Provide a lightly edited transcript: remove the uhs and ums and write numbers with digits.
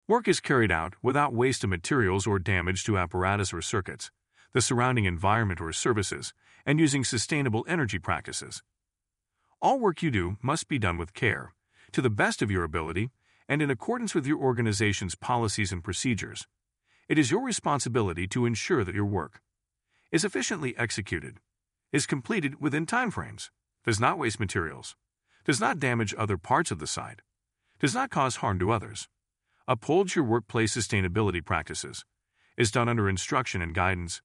Work is carried out without waste of materials or damage to apparatus or circuits, the surrounding environment or services, and using sustainable energy practices. All work you do must be done with care, to the best of your ability, and in accordance with your organization's policies and procedures. It is your responsibility to ensure that your work is efficiently executed, is completed within timeframes, does not waste materials, does not damage other parts of the site, does not cause harm to others, upholds your workplace sustainability practices, is done under instruction and guidance,